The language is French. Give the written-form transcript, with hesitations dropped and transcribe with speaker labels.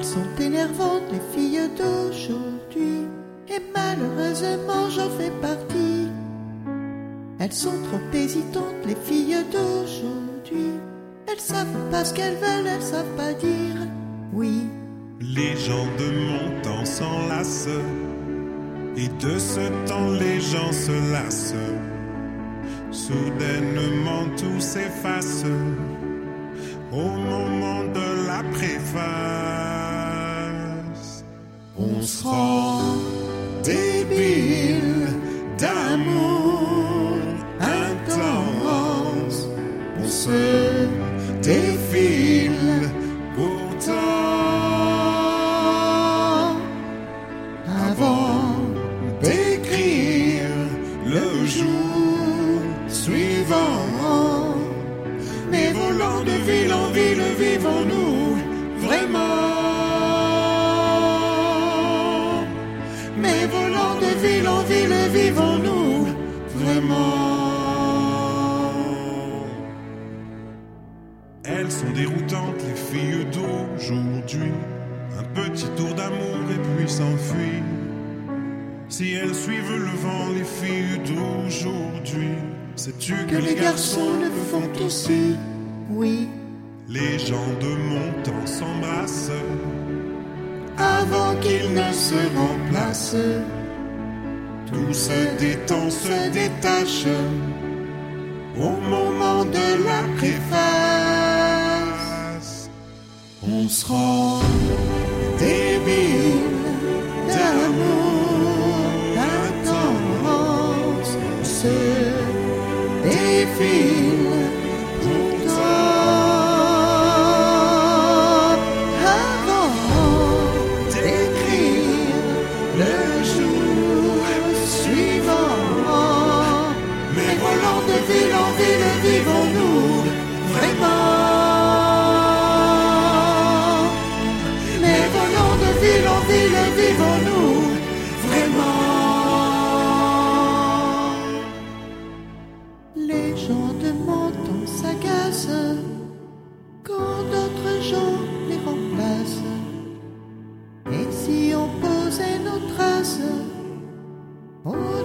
Speaker 1: Elles sont énervantes, les filles d'aujourd'hui, et malheureusement j'en fais partie. Elles sont trop hésitantes, les filles d'aujourd'hui. Elles savent pas ce qu'elles veulent, elles savent pas dire oui.
Speaker 2: Les gens de mon temps s'enlacent, et de ce temps les gens se lassent. Soudainement tout s'efface au moment de la préface. On se rend débile d'amour intense. On se défile pourtant avant d'écrire le jour suivant. Mais volant de ville en ville, vivons-nous vraiment? Mais volant de ville en ville, vivons-nous vraiment? Elles sont déroutantes, les filles d'aujourd'hui. Un petit tour d'amour et puis s'enfuir. Si elles suivent le vent, les filles d'aujourd'hui, sais-tu que les garçons le font aussi?
Speaker 1: Oui.
Speaker 2: Les gens de mon temps s'embrassent avant qu'ils ne se remplacent. Tout se détend, se détache au moment de la préface. On se rend débile d'amour intense. On se défile pourtant avant d'écrire le jour suivant. Mais volant de ville en ville, vivons-nous vraiment? Mais volant de ville en ville, vivons-nous vraiment?
Speaker 1: Les gens de mon temps s'agacent quand d'autres gens les remplacent. Et si on posait nos traces au